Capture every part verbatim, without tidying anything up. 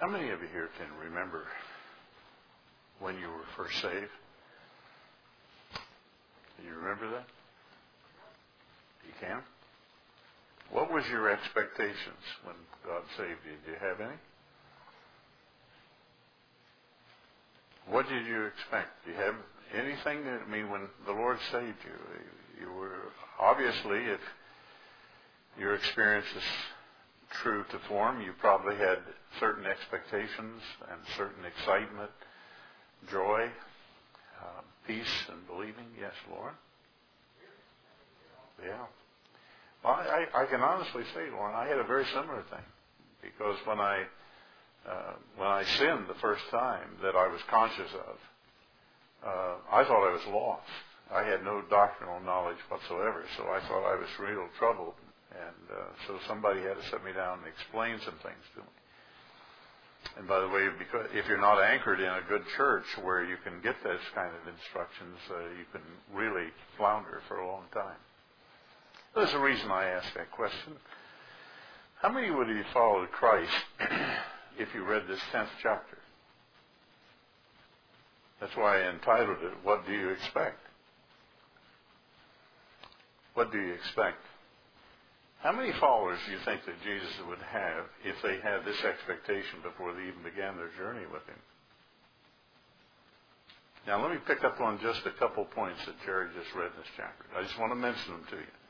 How many of you here can remember when you were first saved? Do you remember that? You can? What was your expectations when God saved you? Do you have any? What did you expect? Do you have anything that, I mean, when the Lord saved you, you were, obviously, if your experience is true to form, you probably had certain expectations and certain excitement, joy, uh, peace, and believing. Yes, Lauren? Yeah. Well, I, I can honestly say, Lauren, I had a very similar thing. Because when I uh, when I sinned the first time that I was conscious of, uh, I thought I was lost. I had no doctrinal knowledge whatsoever, so I thought I was real trouble. And uh, so somebody had to sit me down and explain some things to me. And by the way, because if you're not anchored in a good church where you can get this kind of instructions, uh, you can really flounder for a long time. There's a reason I asked that question. How many would have followed Christ if you read this tenth chapter? That's why I entitled it, What Do You Expect? What do you expect? How many followers do you think that Jesus would have if they had this expectation before they even began their journey with him? Now let me pick up on just a couple points that Jerry just read in this chapter. I just want to mention them to you.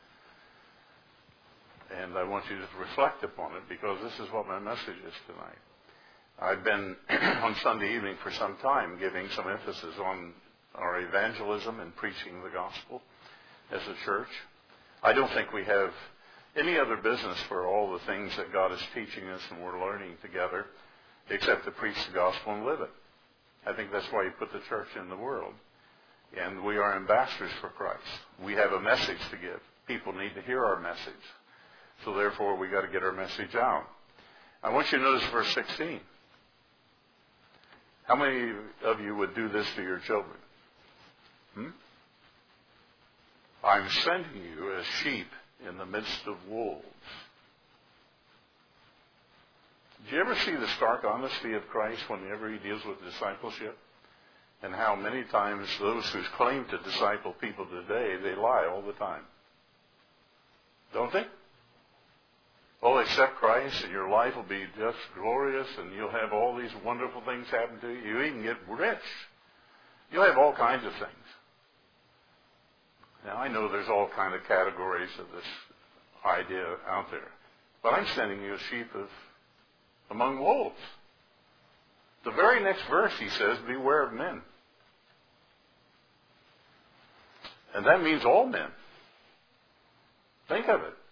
And I want you to reflect upon it because this is what my message is tonight. I've been on Sunday evening for some time giving some emphasis on our evangelism and preaching the gospel as a church. I don't think we have any other business for all the things that God is teaching us and we're learning together except to preach the gospel and live it. I think that's why you put the church in the world. And we are ambassadors for Christ. We have a message to give. People need to hear our message. So therefore, we got to get our message out. I want you to notice verse sixteen. How many of you would do this to your children? Hmm? I'm sending you as sheep in the midst of wolves. Do you ever see the stark honesty of Christ whenever he deals with discipleship? And how many times those who claim to disciple people today, they lie all the time. Don't they? Oh, accept Christ and your life will be just glorious and you'll have all these wonderful things happen to you. You even get rich. You'll have all kinds of things. Now, I know there's all kinds of categories of this idea out there. But I'm sending you a sheep of, among wolves. The very next verse, he says, beware of men. And that means all men. Think of it.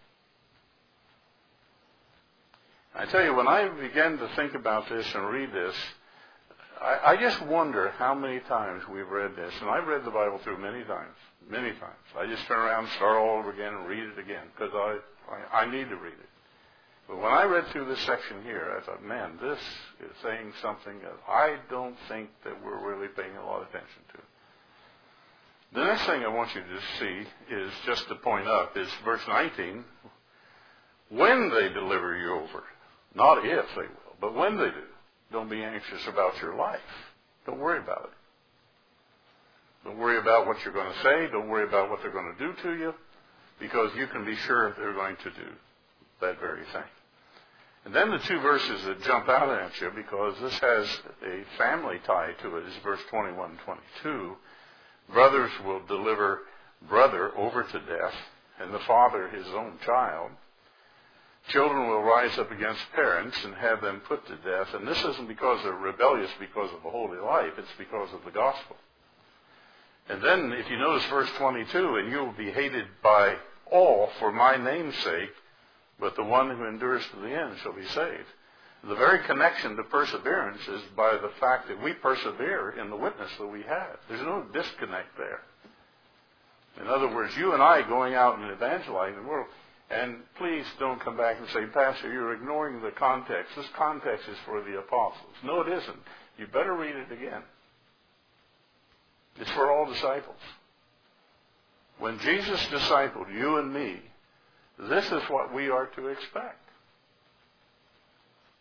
I tell you, when I began to think about this and read this, I, I just wonder how many times we've read this. And I've read the Bible through many times, many times. I just turn around and start all over again and read it again because I, I, I need to read it. But when I read through this section here, I thought, man, this is saying something that I don't think that we're really paying a lot of attention to. The next thing I want you to see is just to point up is verse nineteen. When they deliver you over, not if they will, but when they do, don't be anxious about your life. Don't worry about it. Don't worry about what you're going to say. Don't worry about what they're going to do to you, because you can be sure they're going to do that very thing. And then the two verses that jump out at you, because this has a family tie to it, is verse twenty-one and twenty-two. Brothers will deliver brother over to death, and the father his own child. Children will rise up against parents and have them put to death. And this isn't because they're rebellious because of a holy life. It's because of the gospel. And then if you notice verse twenty-two, and you will be hated by all for my name's sake, but the one who endures to the end shall be saved. The very connection to perseverance is by the fact that we persevere in the witness that we have. There's no disconnect there. In other words, you and I going out and evangelizing the world. And please don't come back and say, Pastor, you're ignoring the context. This context is for the apostles. No, it isn't. You better read it again. It's for all disciples. When Jesus discipled you and me, this is what we are to expect.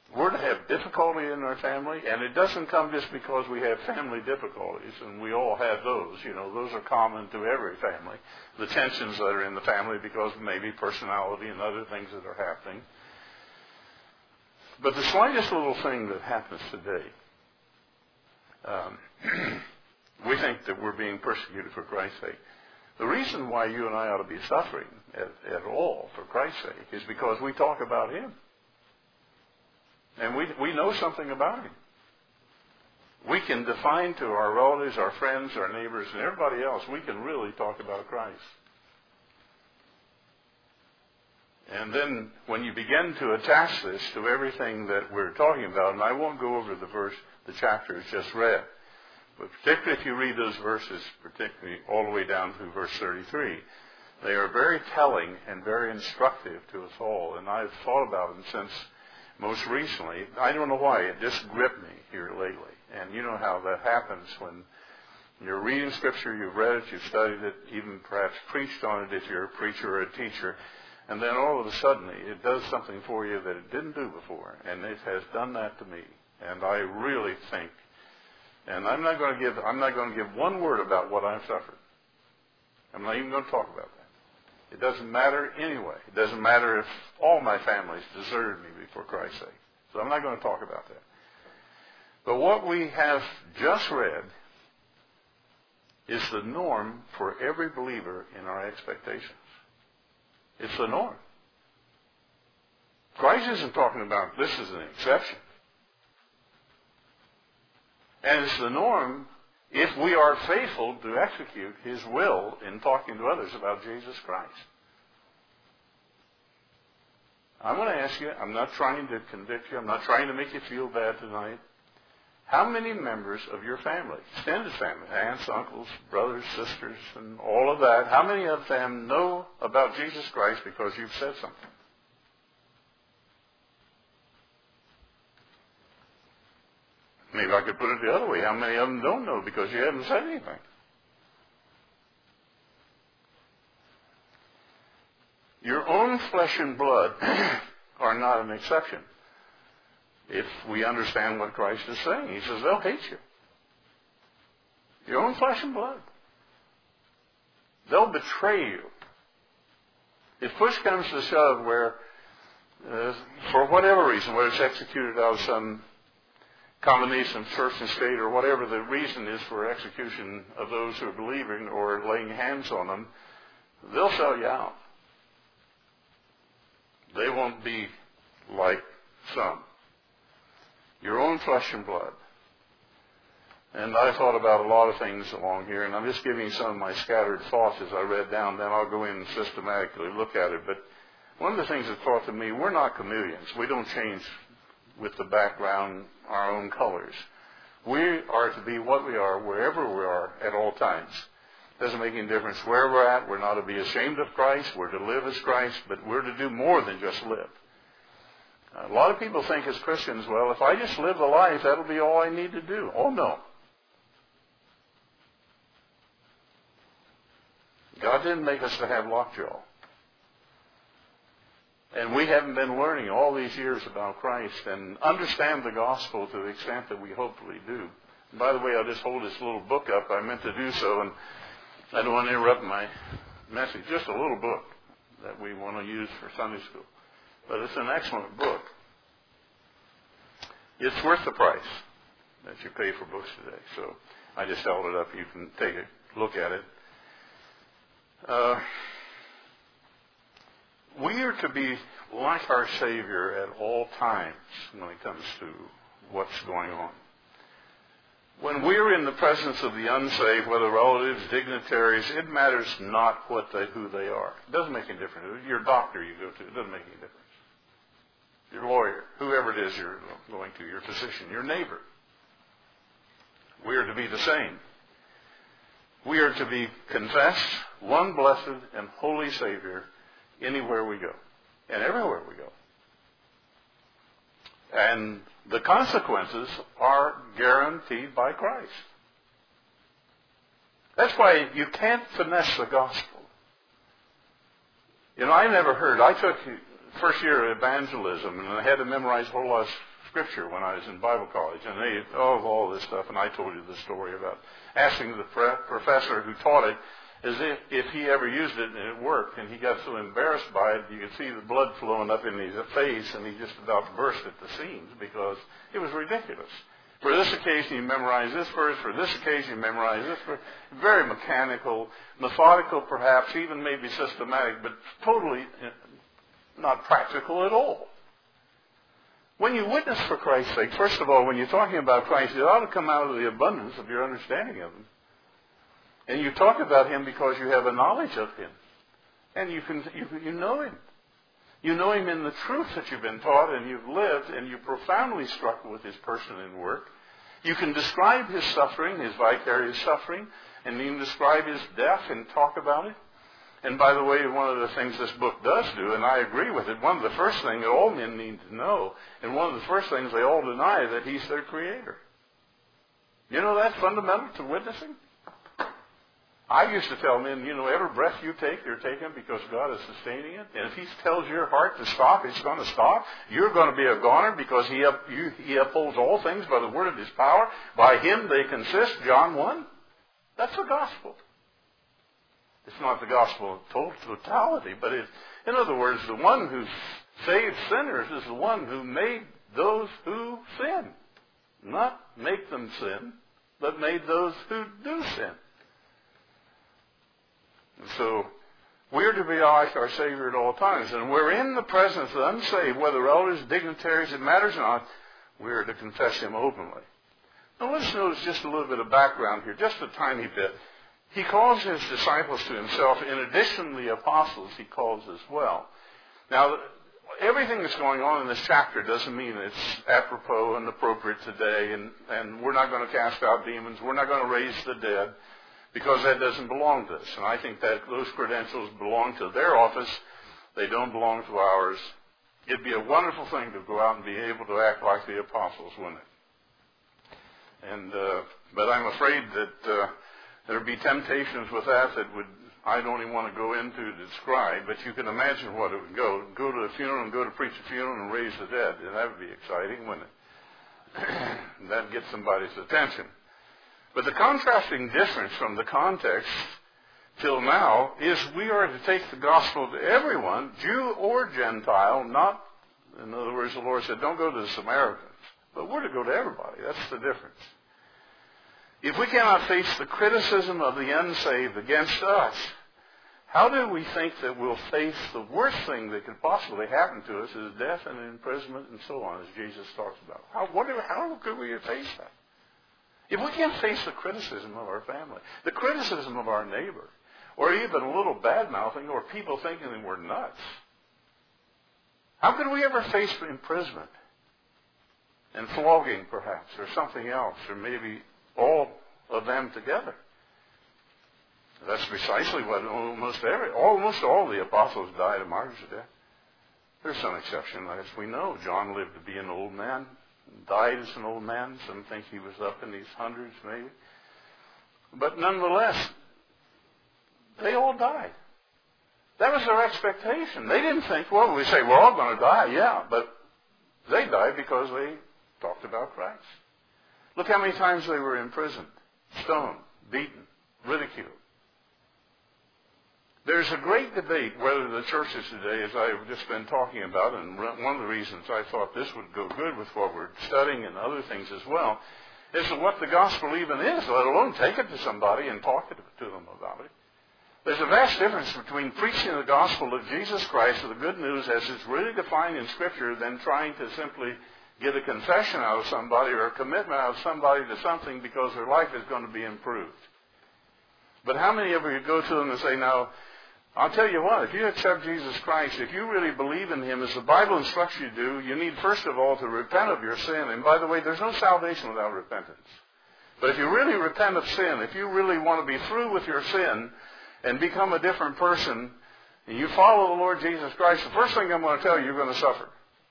we're to have difficulty in our family, and it doesn't come just because we have family difficulties, and we all have those. You know, those are common to every family. The tensions that are in the family because of maybe personality and other things that are happening. But the slightest little thing that happens today, um, we think that we're being persecuted for Christ's sake. The reason why you and I ought to be suffering at, at all for Christ's sake is because we talk about Him. And we we know something about Him. We can define to our relatives, our friends, our neighbors, and everybody else, we can really talk about Christ. And then when you begin to attach this to everything that we're talking about, and I won't go over the verse, the chapter is just read, but particularly if you read those verses, particularly all the way down to verse thirty-three, they are very telling and very instructive to us all. And I've thought about them since most recently. I don't know why, it just gripped me here lately. And you know how that happens when you're reading Scripture, you've read it, you've studied it, even perhaps preached on it if you're a preacher or a teacher, and then all of a sudden it does something for you that it didn't do before. And it has done that to me. And I really think, and I'm not going to give, I'm not going to give one word about what I've suffered. I'm not even going to talk about that. It doesn't matter anyway. It doesn't matter if all my families deserted me before Christ's sake. So I'm not going to talk about that. But what we have just read is the norm for every believer in our expectations. It's the norm. Christ isn't talking about this is an exception. And it's the norm if we are faithful to execute His will in talking to others about Jesus Christ. I'm going to ask you, I'm not trying to convict you, I'm not trying to make you feel bad tonight. How many members of your family, extended family, aunts, uncles, brothers, sisters, and all of that, how many of them know about Jesus Christ because you've said something? Maybe I could put it the other way. How many of them don't know because you haven't said anything? Your own flesh and blood are not an exception. If we understand what Christ is saying, He says they'll hate you. Your own flesh and blood. They'll betray you. If push comes to shove where, uh, for whatever reason, whether it's executed out of some combination of church and state or whatever the reason is for execution of those who are believing or laying hands on them, they'll sell you out. They won't be like some. Your own flesh and blood. And I thought about a lot of things along here, and I'm just giving you some of my scattered thoughts as I read down, then I'll go in and systematically look at it. But one of the things that thought to me, we're not chameleons. We don't change with the background our own colors. We are to be what we are wherever we are at all times. Doesn't make any difference where we're at. We're not to be ashamed of Christ. We're to live as Christ, but we're to do more than just live. A lot of people think as Christians, well, if I just live the life, that'll be all I need to do. Oh, no. God didn't make us to have lockjaw. And we haven't been learning all these years about Christ and understand the gospel to the extent that we hopefully do. And by the way, I'll just hold this little book up. I meant to do so, and I don't want to interrupt my message. Just a little book that we want to use for Sunday school. But it's an excellent book. It's worth the price that you pay for books today. So I just held it up. You can take a look at it. Uh, we are to be like our Savior at all times when it comes to what's going on. When we're in the presence of the unsaved, whether relatives, dignitaries, it matters not what they, who they are. It doesn't make any difference. Your doctor you go to, it doesn't make any difference. Your lawyer, whoever it is you're going to, your physician, your neighbor. We are to be the same. We are to be confessed, one blessed and holy Savior anywhere we go and everywhere we go. And the consequences are guaranteed by Christ. That's why you can't finesse the gospel. You know, I never heard, I took first year of evangelism and I had to memorize a whole lot of Scripture when I was in Bible college, and they, oh, all this stuff, and I told you the story about asking the professor who taught it as if, if he ever used it and it worked, and he got so embarrassed by it, you could see the blood flowing up in his face, and he just about burst at the seams because it was ridiculous. For this occasion, you memorize this verse. For this occasion, you memorize this verse. Very mechanical, methodical perhaps, even maybe systematic, but totally not practical at all. When you witness for Christ's sake, first of all, when you're talking about Christ, it ought to come out of the abundance of your understanding of Him. And you talk about Him because you have a knowledge of Him. And you can you, you know Him. You know Him in the truth that you've been taught and you've lived, and you're profoundly struck with His person and work. You can describe His suffering, His vicarious suffering, and you can describe His death and talk about it. And by the way, one of the things this book does do, and I agree with it, one of the first things that all men need to know, and one of the first things they all deny, that He's their Creator. You know that's fundamental to witnessing? I used to tell men, you know, every breath you take, you're taking because God is sustaining it. And if He tells your heart to stop, it's going to stop. You're going to be a goner because He, up, you, he upholds all things by the word of His power. By Him they consist, John one. That's the gospel. It's not the gospel in totality, but it's, in other words, the one who saved sinners is the one who made those who sin. Not make them sin, but made those who do sin. And so, we're to be like our Savior at all times. And we're in the presence of the unsaved, whether elders, dignitaries, it matters not, we're to confess Him openly. Now let's notice just a little bit of background here, just a tiny bit. He calls His disciples to Himself. In addition to the apostles, He calls as well. Now, everything that's going on in this chapter doesn't mean it's apropos and appropriate today, and, and we're not going to cast out demons, we're not going to raise the dead, because that doesn't belong to us. And I think that those credentials belong to their office. They don't belong to ours. It'd be a wonderful thing to go out and be able to act like the apostles, wouldn't it? And, uh, but I'm afraid that uh, there'd be temptations with that that would, I don't even want to go into to describe, but you can imagine what it would go. Go to a funeral and go to preach a funeral and raise the dead. And that would be exciting, wouldn't it? That'd get somebody's attention. But the contrasting difference from the context till now is we are to take the gospel to everyone, Jew or Gentile, not, in other words, the Lord said, don't go to the Samaritans, but we're to go to everybody. That's the difference. If we cannot face the criticism of the unsaved against us, how do we think that we'll face the worst thing that could possibly happen to us is death and imprisonment and so on, as Jesus talks about? How, what, how could we face that? If we can't face the criticism of our family, the criticism of our neighbor, or even a little bad-mouthing, or people thinking that we're nuts, how could we ever face imprisonment and flogging, perhaps, or something else, or maybe all of them together? That's precisely what almost every, almost all the apostles died a martyr's death. There's some exception, as we know. John lived to be an old man. Died as an old man. Some think he was up in these hundreds, maybe. But nonetheless, they all died. That was their expectation. They didn't think, well, we say we're all going to die, yeah, but they died because they talked about Christ. Look how many times they were imprisoned, stoned, beaten, ridiculed. There's a great debate whether the churches today, as I've just been talking about, and one of the reasons I thought this would go good with what we're studying and other things as well, is what the gospel even is, let alone take it to somebody and talk to them about it. There's a vast difference between preaching the gospel of Jesus Christ, of the good news as it's really defined in Scripture, than trying to simply get a confession out of somebody or a commitment out of somebody to something because their life is going to be improved. But how many of you go to them and say, now, I'll tell you what, if you accept Jesus Christ, if you really believe in Him, as the Bible instructs you to do, you need first of all to repent of your sin. And by the way, there's no salvation without repentance. But if you really repent of sin, if you really want to be through with your sin and become a different person, and you follow the Lord Jesus Christ, the first thing I'm going to tell you, you're going to suffer.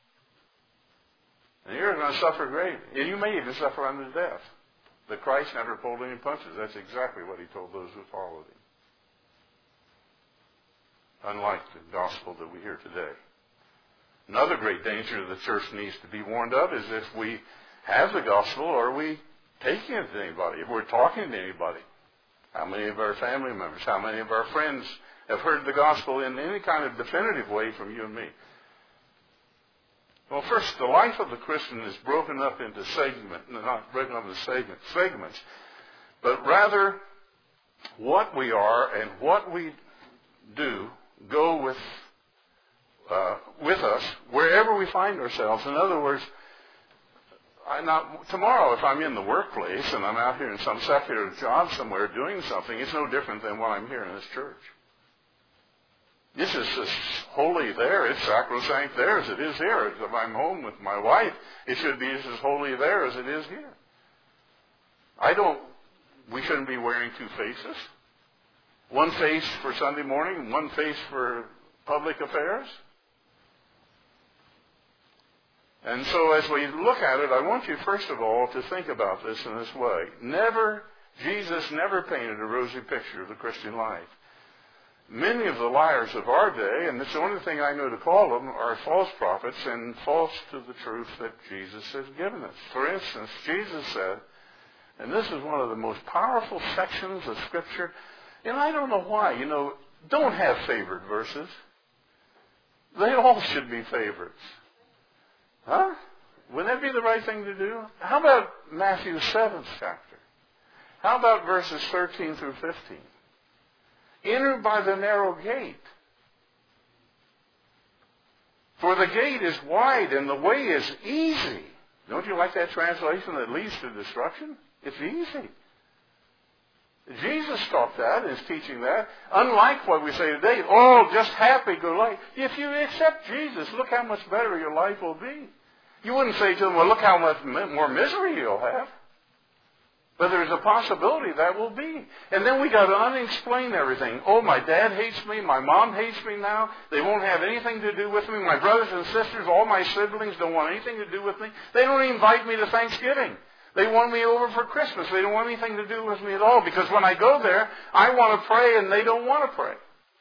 And you're going to suffer greatly. And you may even suffer unto death. But Christ never pulled any punches. That's exactly what He told those who followed Him. Unlike the gospel that we hear today. Another great danger the church needs to be warned of is if we have the gospel, are we taking it to anybody? If we're talking to anybody? How many of our family members, how many of our friends have heard the gospel in any kind of definitive way from you and me? Well, first, the life of the Christian is broken up into segments, not broken up into segments, segments, but rather what we are and what we do go with uh, with us wherever we find ourselves. In other words, I not, tomorrow if I'm in the workplace and I'm out here in some secular job somewhere doing something, it's no different than what I'm here in this church. This is as holy there, it's sacrosanct there as it is here. If I'm home with my wife, it should be just as holy there as it is here. I don't, we shouldn't be wearing two faces. One face for Sunday morning, one face for public affairs. And so as we look at it, I want you first of all to think about this in this way. Never, Jesus never painted a rosy picture of the Christian life. Many of the liars of our day, and it's the only thing I know to call them, are false prophets and false to the truth that Jesus has given us. For instance, Jesus said, and this is one of the most powerful sections of Scripture, and I don't know why, you know, don't have favorite verses. They all should be favorites. Huh? Wouldn't that be the right thing to do? How about Matthew seventh chapter? How about verses thirteen through fifteen? Enter by the narrow gate. For the gate is wide and the way is easy. Don't you like that translation that leads to destruction? It's easy. Jesus taught that and is teaching that. Unlike what we say today, oh, just happy, go life. If you accept Jesus, look how much better your life will be. You wouldn't say to them, well, look how much more misery you'll have. But there's a possibility that will be. And then we got to unexplain everything. Oh, my dad hates me. My mom hates me now. They won't have anything to do with me. My brothers and sisters, all my siblings don't want anything to do with me. They don't even invite me to Thanksgiving. They want me over for Christmas. They don't want anything to do with me at all. Because when I go there, I want to pray and they don't want to pray.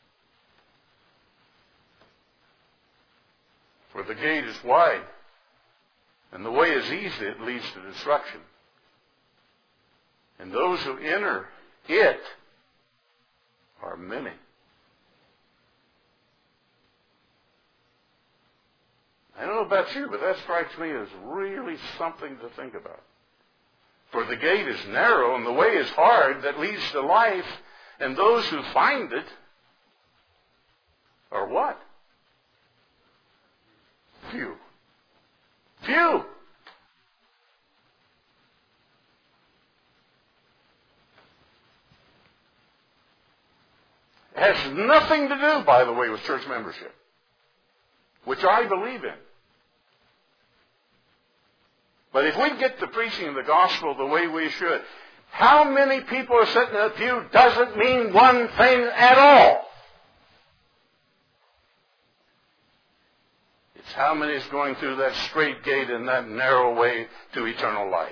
For the gate is wide and the way is easy. It leads to destruction. And those who enter it are many. I don't know about you, but that strikes me as really something to think about. For the gate is narrow and the way is hard that leads to life, and those who find it are what? Few. Few. It has nothing to do, by the way, with church membership, which I believe in. But if we get to preaching the gospel the way we should, how many people are sitting in a pew doesn't mean one thing at all. It's how many is going through that straight gate and that narrow way to eternal life.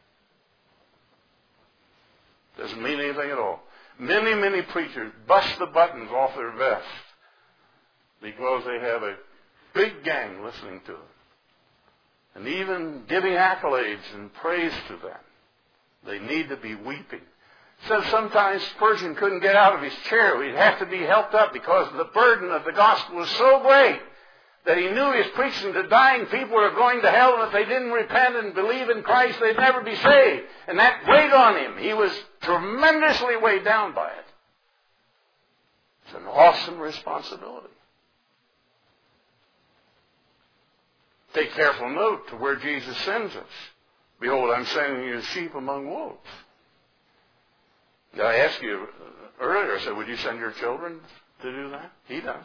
Doesn't mean anything at all. Many, many preachers bust the buttons off their vest because they have a big gang listening to them. And even giving accolades and praise to them. They need to be weeping. Says sometimes Spurgeon couldn't get out of his chair. He'd have to be helped up because the burden of the gospel was so great that he knew he was preaching to dying people who are going to hell, and if they didn't repent and believe in Christ, they'd never be saved. And that weighed on him. He was tremendously weighed down by it. It's an awesome responsibility. Take careful note to where Jesus sends us. Behold, I'm sending you as sheep among wolves. Now, I asked you earlier, I said, would you send your children to do that? He does.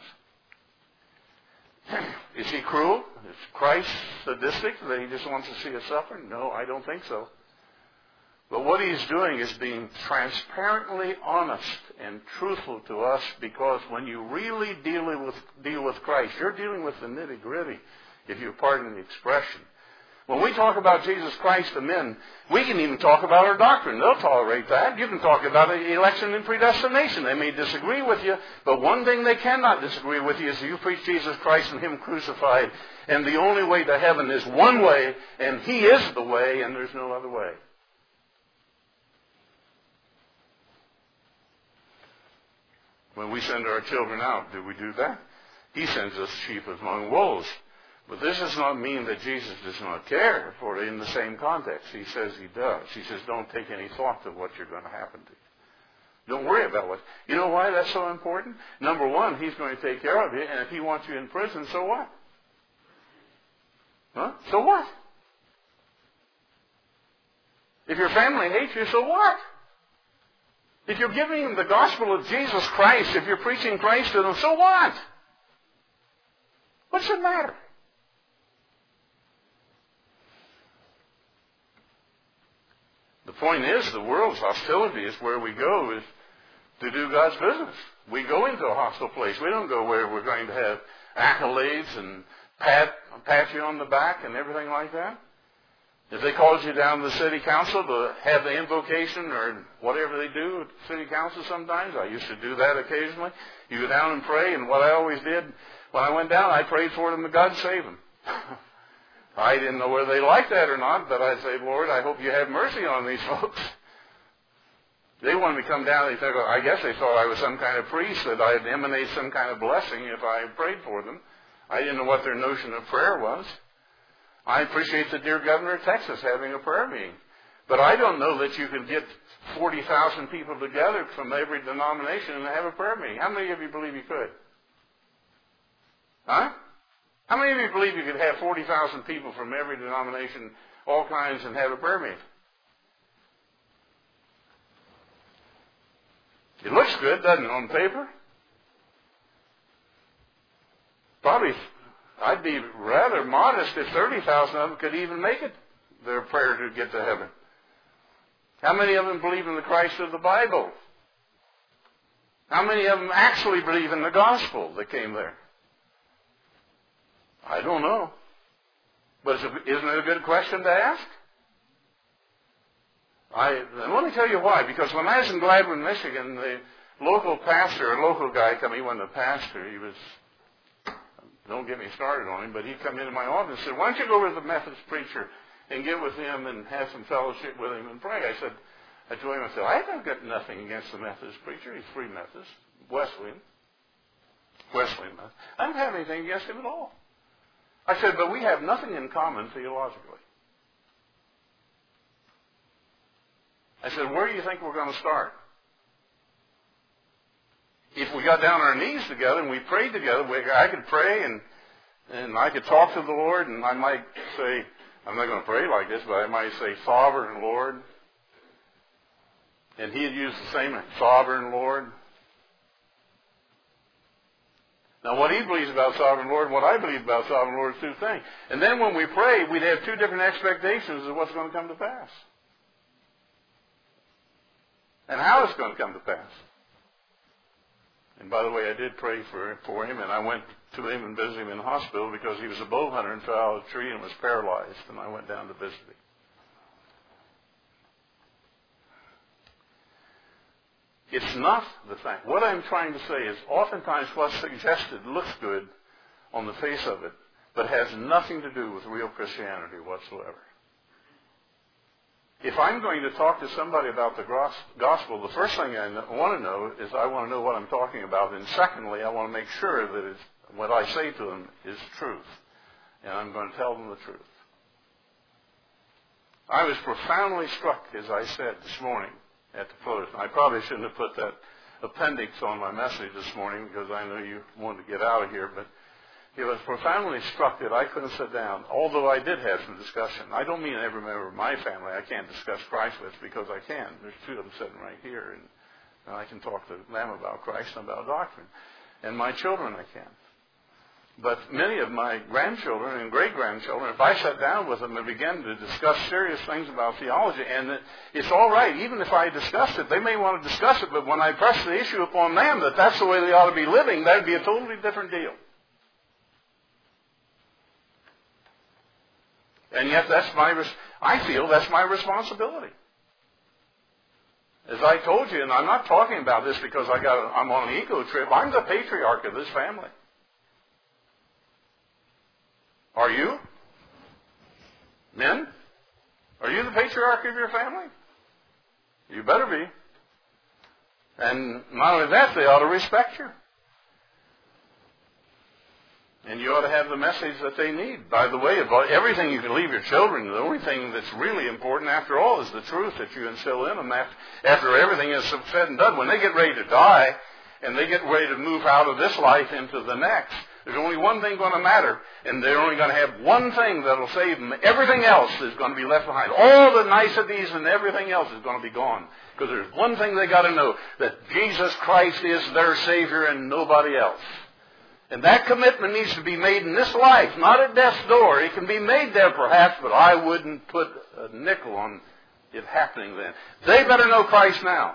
Is he cruel? Is Christ sadistic that he just wants to see us suffer? No, I don't think so. But what he's doing is being transparently honest and truthful to us, because when you really deal with, deal with Christ, you're dealing with the nitty-gritty, if you pardon the expression. When we talk about Jesus Christ to men, we can even talk about our doctrine. They'll tolerate that. You can talk about election and predestination. They may disagree with you, but one thing they cannot disagree with you is you preach Jesus Christ and Him crucified. And the only way to heaven is one way, and He is the way, and there's no other way. When we send our children out, do we do that? He sends us sheep among wolves. But this does not mean that Jesus does not care for it in the same context. He says He does. He says, don't take any thought to what you're going to happen to you. Don't worry about what. You know why that's so important? Number one, He's going to take care of you, and if He wants you in prison, so what? Huh? So what? If your family hates you, so what? If you're giving them the gospel of Jesus Christ, if you're preaching Christ to them, so what? What's the matter? The point is, the world's hostility is where we go is to do God's business. We go into a hostile place. We don't go where we're going to have accolades and pat, pat you on the back and everything like that. If they called you down to the city council to have the invocation or whatever they do at city council sometimes, I used to do that occasionally. You go down and pray, and what I always did, when I went down, I prayed for them that God save them. I didn't know whether they liked that or not, but I'd say, Lord, I hope you have mercy on these folks. They wanted me to come down. They thought, I guess they thought I was some kind of priest, that I'd emanate some kind of blessing if I prayed for them. I didn't know what their notion of prayer was. I appreciate the dear governor of Texas having a prayer meeting. But I don't know that you can get forty thousand people together from every denomination and have a prayer meeting. How many of you believe you could? Huh? How many of you believe you could have forty thousand people from every denomination, all kinds, and have a prayer meeting? It looks good, doesn't it, on paper? Probably, I'd be rather modest if thirty thousand of them could even make it their prayer to get to heaven. How many of them believe in the Christ of the Bible? How many of them actually believe in the gospel that came there? I don't know. But isn't it a good question to ask? I, and let me tell you why. Because when I was in Gladwin, Michigan, the local pastor, a local guy come, he wasn't a pastor, he was, don't get me started on him, but he'd come into my office and said, why don't you go over to the Methodist preacher and get with him and have some fellowship with him and pray? I said, I told him, I said, I've got nothing against the Methodist preacher. He's Free Methodist, Wesleyan. Wesleyan Methodist. I don't have anything against him at all. I said, but we have nothing in common theologically. I said, where do you think we're going to start? If we got down on our knees together and we prayed together, we, I could pray and and I could talk to the Lord, and I might say, I'm not going to pray like this, but I might say, Sovereign Lord. And he'd use the same, Sovereign Lord. Now, what he believes about Sovereign Lord and what I believe about Sovereign Lord is two things. And then when we pray, we'd have two different expectations of what's going to come to pass. And how it's going to come to pass. And by the way, I did pray for, for him, and I went to him and visited him in the hospital because he was a bow hunter and fell out of a tree and was paralyzed, and I went down to visit him. It's not the thing. What I'm trying to say is oftentimes what's suggested looks good on the face of it, but has nothing to do with real Christianity whatsoever. If I'm going to talk to somebody about the gospel, the first thing I want to know is I want to know what I'm talking about. And secondly, I want to make sure that it's, what I say to them is truth. And I'm going to tell them the truth. I was profoundly struck, as I said this morning at the close. I probably shouldn't have put that appendix on my message this morning because I know you wanted to get out of here, but it was profoundly struck that I couldn't sit down, although I did have some discussion. I don't mean every member of my family I can't discuss Christ with, because I can. There's two of them sitting right here, and, and I can talk to them about Christ and about doctrine. And my children I can. But many of my grandchildren and great-grandchildren, if I sat down with them and began to discuss serious things about theology, and it's all right, even if I discussed it, they may want to discuss it, but when I press the issue upon them that that's the way they ought to be living, that would be a totally different deal. And yet that's my, res- I feel that's my responsibility. As I told you, and I'm not talking about this because I got a, I'm on an ego trip, I'm the patriarch of this family. Are you? Men? Are you the patriarch of your family? You better be. And not only that, they ought to respect you. And you ought to have the message that they need. By the way, about everything you can leave your children, the only thing that's really important, after all, is the truth that you instill in them after, after everything is said and done. When they get ready to die, and they get ready to move out of this life into the next, there's only one thing going to matter, and they're only going to have one thing that will save them. Everything else is going to be left behind. All the niceties and everything else is going to be gone. Because there's one thing they got to know, that Jesus Christ is their Savior and nobody else. And that commitment needs to be made in this life, not at death's door. It can be made there perhaps, but I wouldn't put a nickel on it happening then. They better know Christ now.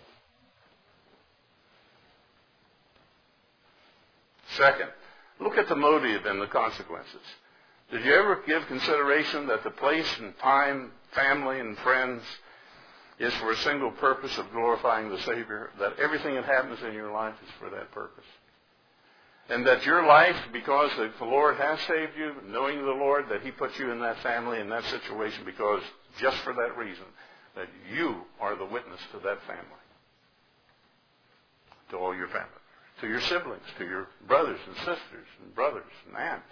Second, look at the motive and the consequences. Did you ever give consideration that the place and time, family and friends is for a single purpose of glorifying the Savior? That everything that happens in your life is for that purpose? And that your life, because the Lord has saved you, knowing the Lord, that He puts you in that family, in that situation, because just for that reason, that you are the witness to that family. To all your family. To your siblings, to your brothers and sisters and brothers and aunts.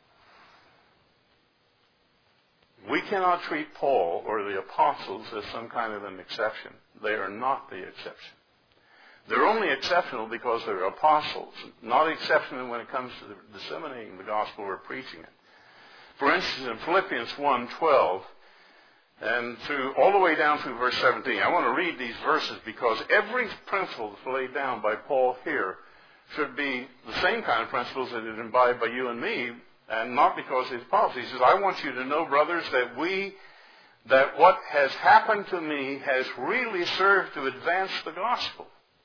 We cannot treat Paul or the apostles as some kind of an exception. They are not the exception. They're only exceptional because they're apostles, not exceptional when it comes to disseminating the gospel or preaching it. For instance, in Philippians one twelve, and through all the way down through verse seventeen, I want to read these verses because every principle that's laid down by Paul here should be the same kind of principles that is imbibed by you and me, and not because he's apostles. He says, I want you to know, brothers, that we, that what has happened to me has really served to advance the gospel.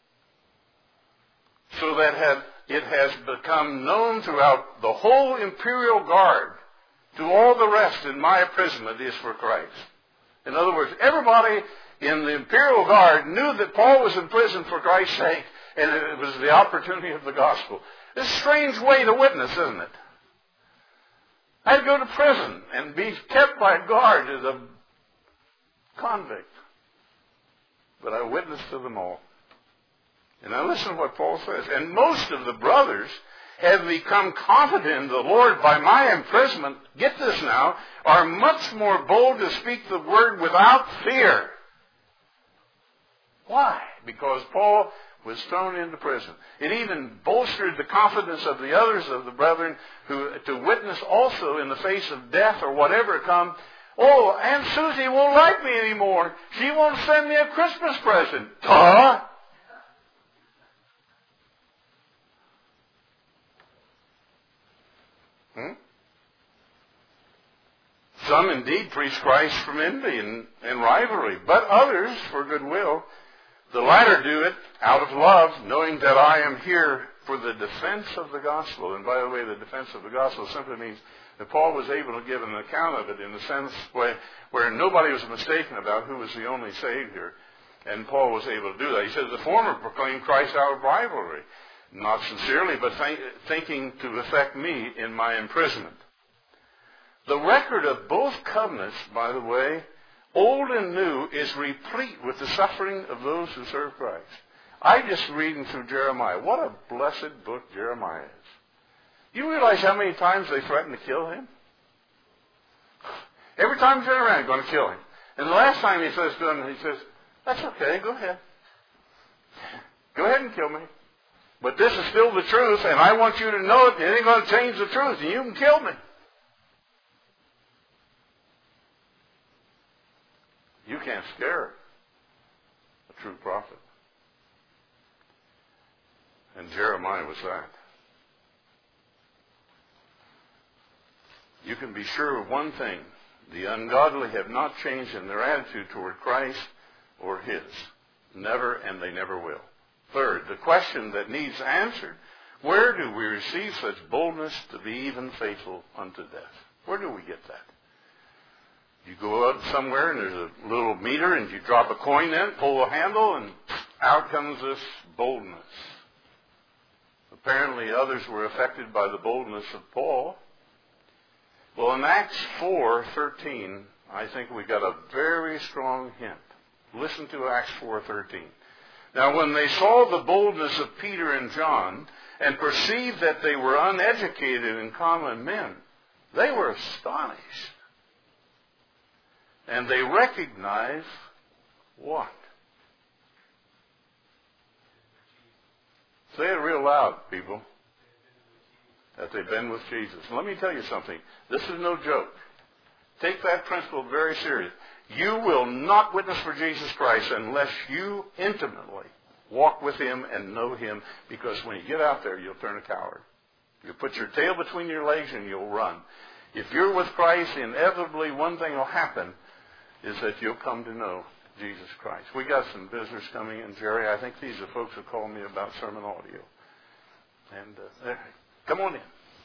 So that had, it has become known throughout the whole imperial guard, to all the rest in my imprisonment is for Christ. In other words, everybody in the imperial guard knew that Paul was in prison for Christ's sake, and it was the opportunity of the gospel. It's a strange way to witness, isn't it? I'd go to prison and be kept by guard as a convict. But I witnessed to them all. And now listen to what Paul says. And most of the brothers have become confident in the Lord by my imprisonment, get this now, are much more bold to speak the word without fear. Why? Because Paul was thrown into prison. It even bolstered the confidence of the others of the brethren who to witness also in the face of death or whatever come. Oh, Aunt Susie won't like me anymore. She won't send me a Christmas present. Duh! Hmm? Some indeed preach Christ from envy and, and rivalry, but others for goodwill. The latter do it out of love, knowing that I am here for the defense of the gospel. And by the way, the defense of the gospel simply means that Paul was able to give an account of it in the sense where, where nobody was mistaken about who was the only Savior. And Paul was able to do that. He says, the former proclaimed Christ out of rivalry, not sincerely, but think, thinking to affect me in my imprisonment. The record of both covenants, by the way, old and new, is replete with the suffering of those who serve Christ. I just reading through Jeremiah. What a blessed book Jeremiah is. You realize how many times they threatened to kill him? Every time he turned around, they're going to kill him. And the last time he says to him, he says, that's okay, go ahead. Go ahead and kill me. But this is still the truth, and I want you to know it. It ain't going to change the truth, and you can kill me. You can't scare a true prophet. And Jeremiah was that. You can be sure of one thing. The ungodly have not changed in their attitude toward Christ or His. Never, and they never will. Third, the question that needs answered, where do we receive such boldness to be even faithful unto death? Where do we get that? You go out somewhere and there's a little meter and you drop a coin in, pull the handle, and out comes this boldness. Apparently others were affected by the boldness of Paul. Well, in Acts four thirteen, I think we got a very strong hint. Listen to Acts four thirteen. Now, when they saw the boldness of Peter and John and perceived that they were uneducated and common men, they were astonished. And they recognized what? Say it real loud, people. That they've been with Jesus. Let me tell you something. This is no joke. Take that principle very serious. You will not witness for Jesus Christ unless you intimately walk with Him and know Him, because when you get out there, you'll turn a coward. You'll put your tail between your legs and you'll run. If you're with Christ, inevitably one thing will happen, is that you'll come to know Jesus Christ. We got some visitors coming in, Jerry. I think these are folks who called me about sermon audio. And uh, there, come on in.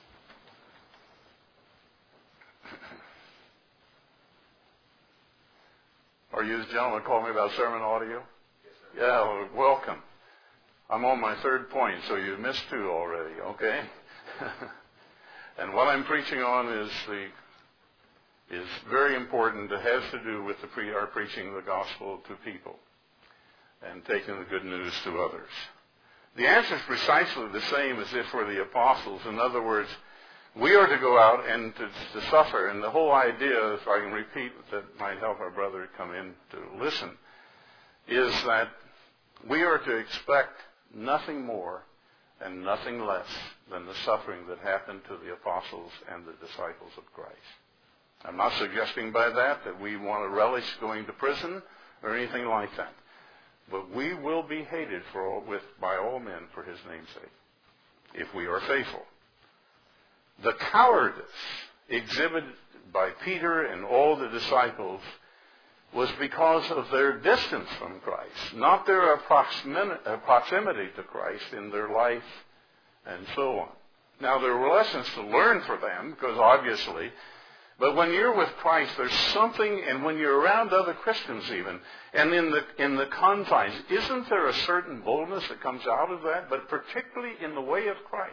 Are you the gentleman who called me about sermon audio? Yes, sir. Yeah, well, welcome. I'm on my third point, so you've missed two already, okay? And what I'm preaching on is the is very important. It has to do with the pre, our preaching the gospel to people and taking the good news to others. The answer is precisely the same as if for the apostles. In other words, we are to go out and to, to suffer. And the whole idea, if I can repeat, that might help our brother come in to listen, is that we are to expect nothing more and nothing less than the suffering that happened to the apostles and the disciples of Christ. I'm not suggesting by that that we want to relish going to prison or anything like that. But we will be hated for all, with, by all men for His name's sake, if we are faithful. The cowardice exhibited by Peter and all the disciples was because of their distance from Christ, not their proximity to Christ in their life and so on. Now, there were lessons to learn for them, because obviously, but when you're with Christ, there's something, and when you're around other Christians even, and in the in the confines, isn't there a certain boldness that comes out of that? But particularly in the way of Christ.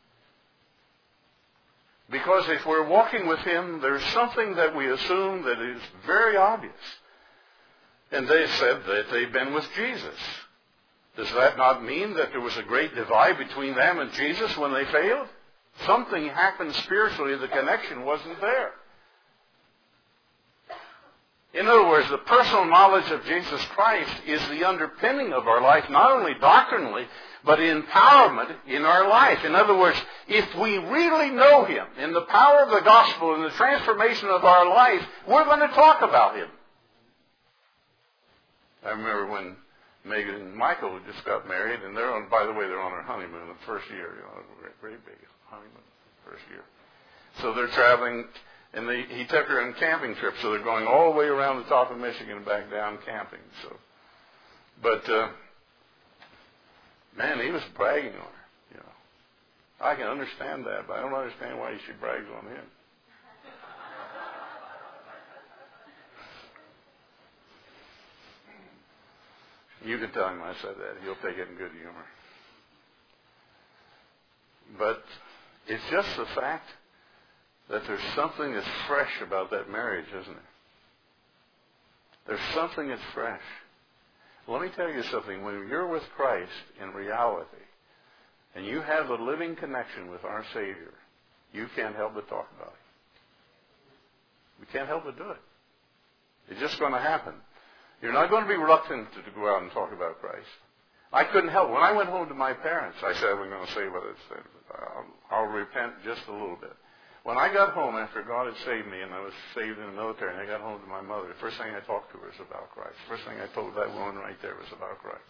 Because if we're walking with Him, there's something that we assume that is very obvious. And they said that they've been with Jesus. Does that not mean that there was a great divide between them and Jesus when they failed? Something happened spiritually, the connection wasn't there. In other words, the personal knowledge of Jesus Christ is the underpinning of our life, not only doctrinally, but empowerment in our life. In other words, if we really know Him, in the power of the gospel and the transformation of our life, we're going to talk about Him. I remember when Megan and Michael just got married, and they're on, by the way, they're on their honeymoon the first year, you know, very big honeymoon first year. So they're traveling, and they, he took her on camping trips, so they're going all the way around the top of Michigan and back down camping. So, but uh, man, he was bragging on her. You know, I can understand that, but I don't understand why she brags on him. You can tell him I said that. He'll take it in good humor. But it's just the fact that there's something that's fresh about that marriage, isn't it? There's something that's fresh. Let me tell you something. When you're with Christ in reality, and you have a living connection with our Savior, you can't help but talk about Him. We can't help but do it. It's just going to happen. You're not going to be reluctant to, to go out and talk about Christ. I couldn't help. When I went home to my parents, I said, I'm going to say what it said. I'll, I'll repent just a little bit. When I got home after God had saved me, and I was saved in the military, and I got home to my mother, the first thing I talked to her was about Christ. The first thing I told that woman right there was about Christ.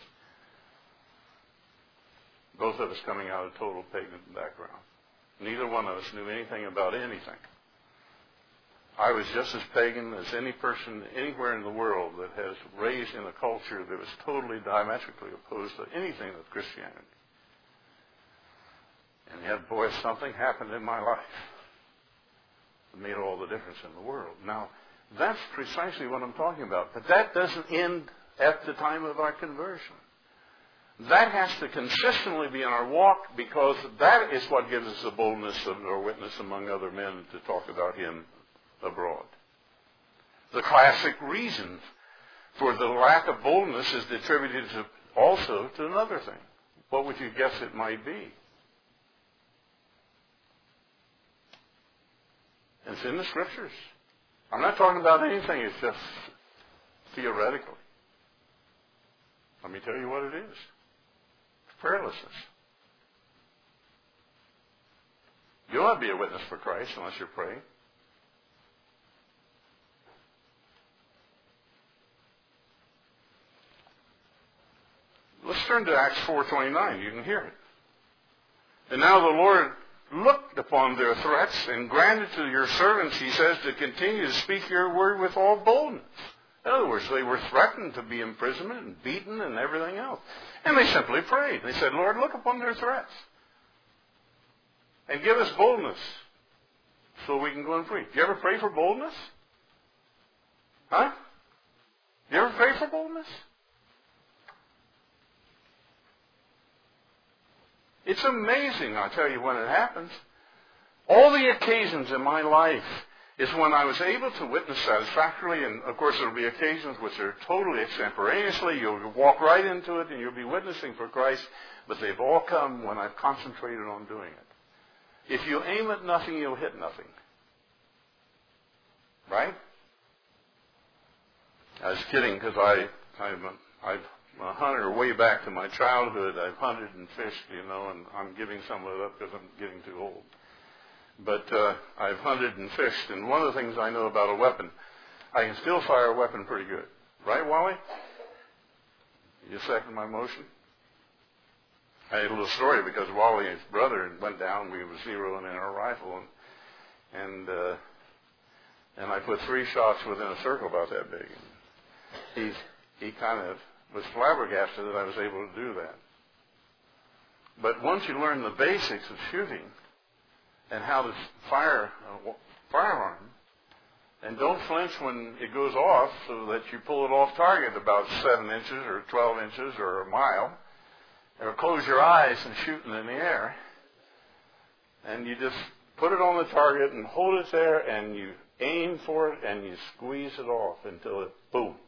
Both of us coming out of a total pagan background. Neither one of us knew anything about anything. I was just as pagan as any person anywhere in the world that has raised in a culture that was totally diametrically opposed to anything of Christianity. And yet, boy, something happened in my life that made all the difference in the world. Now, That's precisely what I'm talking about. But that doesn't end at the time of our conversion. That has to consistently be in our walk, because that is what gives us the boldness of our witness among other men to talk about Him abroad. The classic reason for the lack of boldness is attributed to also to another thing. What would you guess it might be? It's in the Scriptures. I'm not talking about anything. It's just theoretically. Let me tell you what it is. Prayerlessness. You'll not be a witness for Christ unless you're praying. Let's turn to Acts four twenty-nine. You can hear it. And now the Lord looked upon their threats and granted to your servants, he says, to continue to speak your word with all boldness. In other words, they were threatened to be imprisoned and beaten and everything else. And they simply prayed. They said, Lord, look upon their threats. And give us boldness so we can go and preach. Do you ever pray for boldness? Huh? Do you ever pray for boldness? It's amazing, I tell you, when it happens. All the occasions in my life is when I was able to witness satisfactorily, and of course there will be occasions which are totally extemporaneously. You'll walk right into it and you'll be witnessing for Christ, but they've all come when I've concentrated on doing it. If you aim at nothing, you'll hit nothing. Right? I was kidding, because I, I've, I've a hunter way back to my childhood. I've hunted and fished, you know, and I'm giving some of it up because I'm getting too old. But uh, I've hunted and fished, and one of the things I know about a weapon, I can still fire a weapon pretty good. Right, Wally? You second my motion? I had a little story, because Wally and his brother went down. We were zeroing in our rifle, and and, uh, and I put three shots within a circle about that big. He's, he kind of was flabbergasted that I was able to do that. But once you learn the basics of shooting and how to fire a firearm, and don't flinch when it goes off, so that you pull it off target about seven inches or twelve inches or a mile, or close your eyes and shooting in the air, and you just put it on the target and hold it there, and you aim for it and you squeeze it off until it, boom.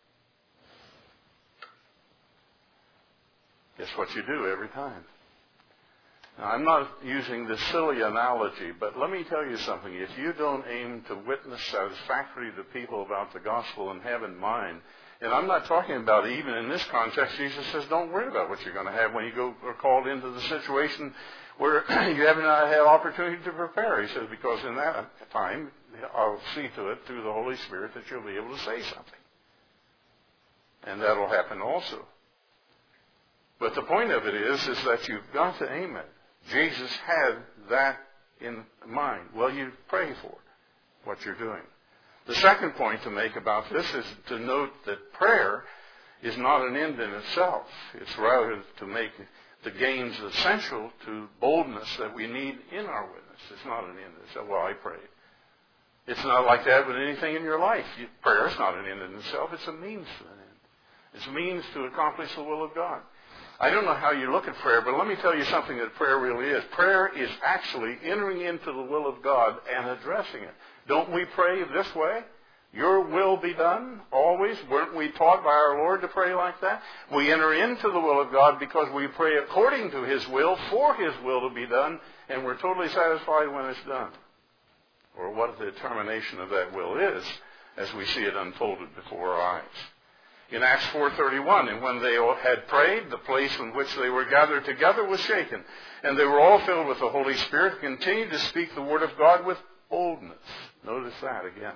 Guess what you do every time? Now, I'm not using this silly analogy, but let me tell you something. If you don't aim to witness satisfactorily to people about the gospel and have in mind, and I'm not talking about even in this context, Jesus says don't worry about what you're going to have when you go are called into the situation where you haven't had opportunity to prepare. He says, because in that time, I'll see to it through the Holy Spirit that you'll be able to say something. And that'll happen also. But the point of it is, is that you've got to aim it. Jesus had that in mind. Well, you pray for what you're doing. The second point to make about this is to note that prayer is not an end in itself. It's rather to make the gains essential to boldness that we need in our witness. It's not an end in itself. Well, I prayed. It's not like that with anything in your life. Prayer is not an end in itself. It's a means to an end. It's a means to accomplish the will of God. I don't know how you look at prayer, but let me tell you something that prayer really is. Prayer is actually entering into the will of God and addressing it. Don't we pray this way? Your will be done, always. Weren't we taught by our Lord to pray like that? We enter into the will of God because we pray according to His will, for His will to be done, and we're totally satisfied when it's done. Or what the determination of that will is, as we see it unfolded before our eyes. In Acts four thirty-one, and when they had prayed, the place in which they were gathered together was shaken, and they were all filled with the Holy Spirit, continued to speak the word of God with boldness. Notice that again.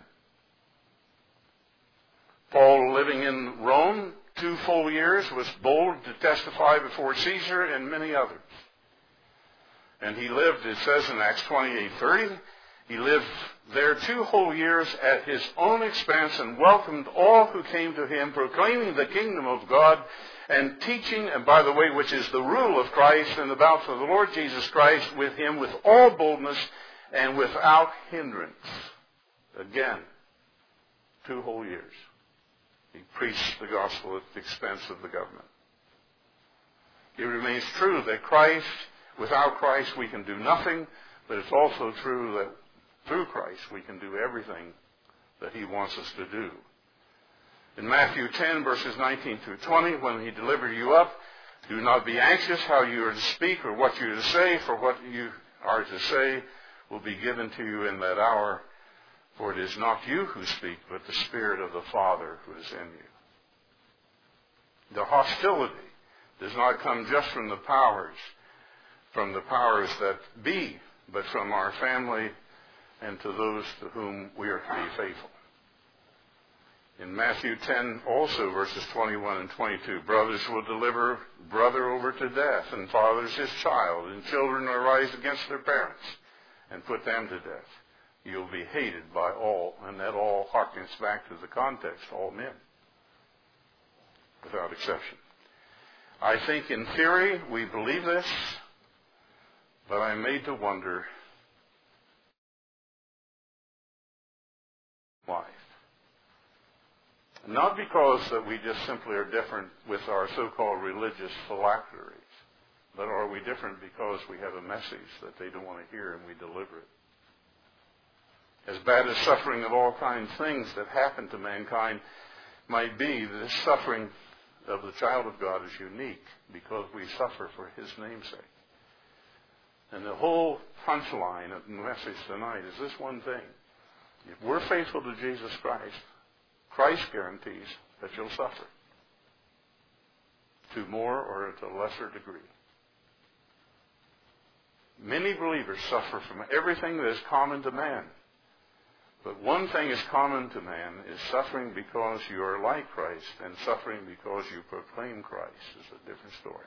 Paul, living in Rome two full years, was bold to testify before Caesar and many others. And he lived, it says in Acts twenty-eight thirty, he lived there two whole years at his own expense and welcomed all who came to him, proclaiming the kingdom of God and teaching, and by the way, which is the rule of Christ and the mouth of the Lord Jesus Christ, with him with all boldness and without hindrance. Again, Two whole years. He preached the gospel at the expense of the government. It remains true that Christ, without Christ we can do nothing, but it's also true that through Christ we can do everything that he wants us to do. In Matthew ten, verses nineteen through twenty, when he delivered you up, do not be anxious how you are to speak or what you are to say, for what you are to say will be given to you in that hour. For it is not you who speak, but the Spirit of the Father who is in you. The hostility does not come just from the powers, from the powers that be, but from our family and to those to whom we are to be faithful. In Matthew ten, also verses twenty-one and twenty-two, brothers will deliver brother over to death, and fathers his child, and children will rise against their parents and put them to death. You'll be hated by all, and that all harkens back to the context, all men, without exception. I think in theory we believe this, but I'm made to wonder why. Not because that we just simply are different with our so-called religious phylacteries, but are we different because we have a message that they don't want to hear and we deliver it. As bad as suffering of all kinds of things that happen to mankind might be, this suffering of the child of God is unique because we suffer for his namesake. And the whole punchline of the message tonight is this one thing. If we're faithful to Jesus Christ, Christ guarantees that you'll suffer to more or to a lesser degree. Many believers suffer from everything that is common to man. But one thing is common to man is suffering because you are like Christ, and suffering because you proclaim Christ is a different story.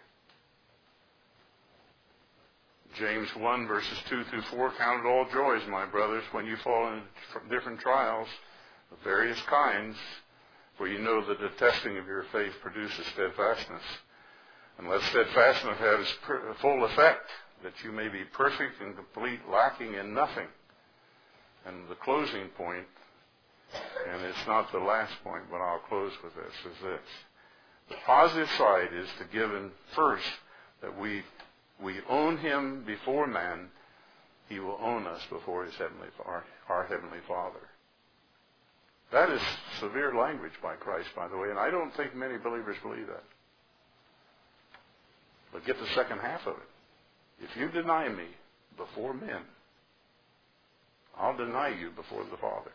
James one, verses two through four, count it all joys, my brothers, when you fall into different trials of various kinds, for you know that the testing of your faith produces steadfastness. And let steadfastness have its full effect, that you may be perfect and complete, lacking in nothing. And the closing point, and it's not the last point, but I'll close with this, is this. The positive side is to give in first that we we own him before man. He will own us before his heavenly, our, our Heavenly Father. That is severe language by Christ, by the way, and I don't think many believers believe that. But get the second half of it. If you deny me before men, I'll deny you before the Father.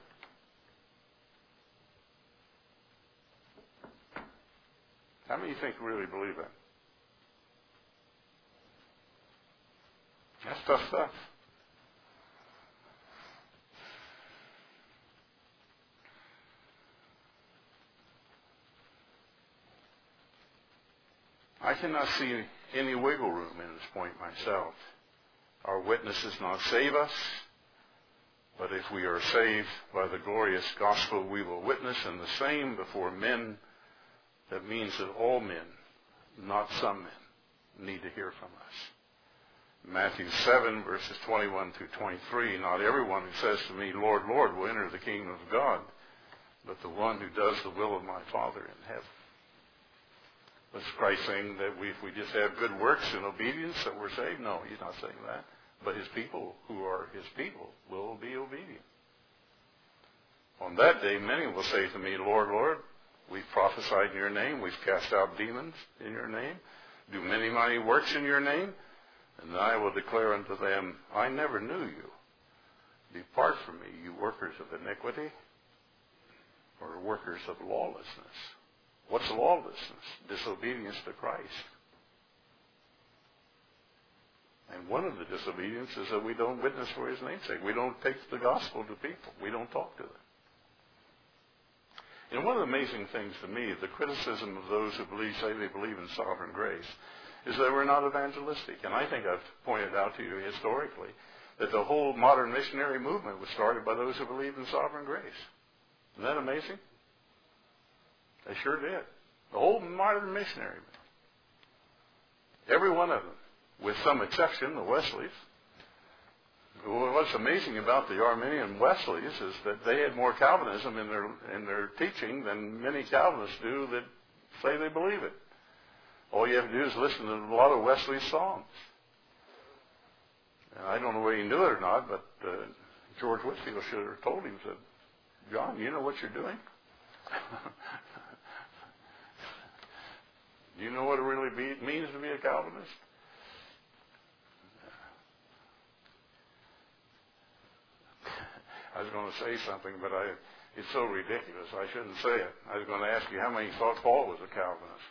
How many think really believe that? That's tough stuff. I cannot see any wiggle room in this point myself. Our witness does not save us. But if we are saved by the glorious gospel, we will witness in the same before men. That means that all men, not some men, need to hear from us. Matthew seven, verses twenty-one through twenty-three, not everyone who says to me, Lord, Lord, will enter the kingdom of God, but the one who does the will of my Father in heaven. Was Christ saying that we, if we just have good works and obedience that we're saved? No, he's not saying that. But his people, who are his people, will be obedient. On that day, many will say to me, Lord, Lord, we've prophesied in your name, we've cast out demons in your name, do many mighty works in your name, and I will declare unto them, I never knew you. Depart from me, you workers of iniquity, or workers of lawlessness. What's lawlessness? Disobedience to Christ. And one of the disobediences is that we don't witness for his name's sake. We don't take the gospel to people. We don't talk to them. You know, one of the amazing things to me, the criticism of those who believe, say they believe in sovereign grace, is that we're not evangelistic. And I think I've pointed out to you historically that the whole modern missionary movement was started by those who believed in sovereign grace. Isn't that amazing? They sure did. The whole modern missionary movement. Every one of them. With some exception, the Wesleys, Well, what's amazing about the Arminian Wesleys is that they had more Calvinism in their in their teaching than many Calvinists do that say they believe it. All you have to do is listen to a lot of Wesley's songs. And I don't know whether he knew it or not, but uh, George Whitefield should have told him, said, John, you know what you're doing? Do you know what it really be, means to be a Calvinist? I was going to say something, but I, it's so ridiculous, I shouldn't say it. I was going to ask you how many thought Paul was a Calvinist.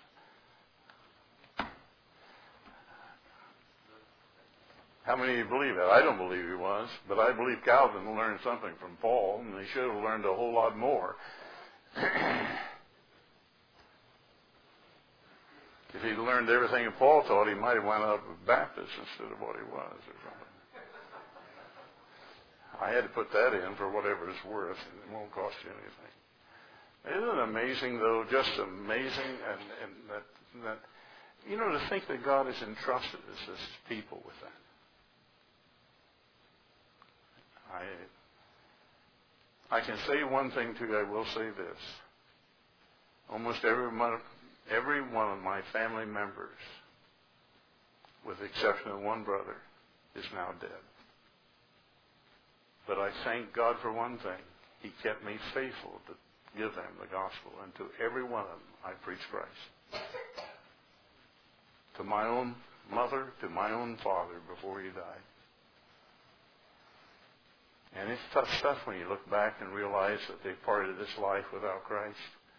How many of you believe that? I don't believe he was, but I believe Calvin learned something from Paul, and he should have learned a whole lot more. If he'd learned everything that Paul taught, he might have wound up a Baptist instead of what he was or something. I had to put that in for whatever it's worth, and it won't cost you anything. Isn't it amazing, though, just amazing, and, and that, that, you know, to think that God has entrusted us as people with that. I, I can say one thing, too. I will say this. Almost every one, every one of my family members, with the exception of one brother, is now dead. But I thank God for one thing. He kept me faithful to give them the gospel. And to every one of them, I preach Christ. To my own mother, to my own father before he died. And it's tough stuff when you look back and realize that they parted this life without Christ.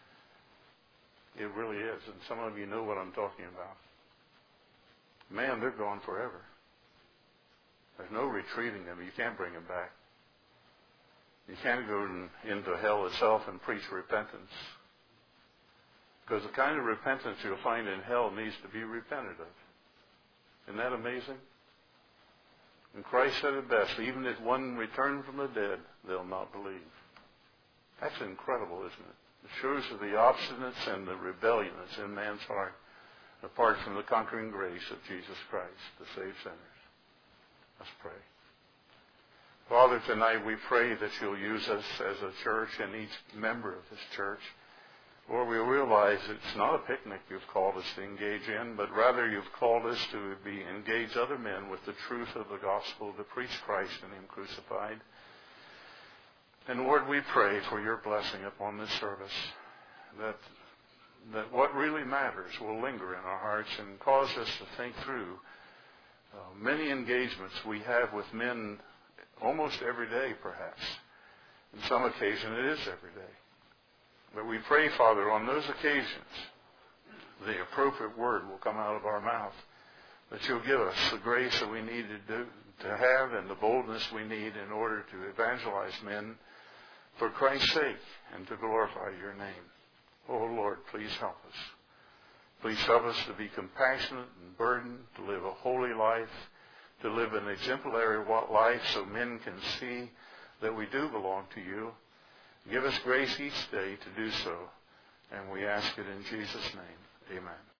It really is. And some of you know what I'm talking about. Man, they're gone forever. There's no retrieving them. You can't bring them back. You can't go in, into hell itself and preach repentance. Because the kind of repentance you'll find in hell needs to be repented of. Isn't that amazing? And Christ said it best, even if one returned from the dead, they'll not believe. That's incredible, isn't it? It shows of the obstinance and the rebellion that's in man's heart, apart from the conquering grace of Jesus Christ to save sinners. Let's pray. Father, tonight we pray that you'll use us as a church and each member of this church. Lord, we realize it's not a picnic you've called us to engage in, but rather you've called us to be engage other men with the truth of the gospel, to preach Christ and Him crucified. And Lord, we pray for your blessing upon this service, that that what really matters will linger in our hearts and cause us to think through uh, many engagements we have with men almost every day, perhaps. On some occasion, it is every day. But we pray, Father, on those occasions, the appropriate word will come out of our mouth, that you'll give us the grace that we need to do, to have and the boldness we need in order to evangelize men for Christ's sake and to glorify your name. Oh, Lord, please help us. Please help us to be compassionate and burdened, to live a holy life, to live an exemplary life so men can see that we do belong to you. Give us grace each day to do so, and we ask it in Jesus' name. Amen.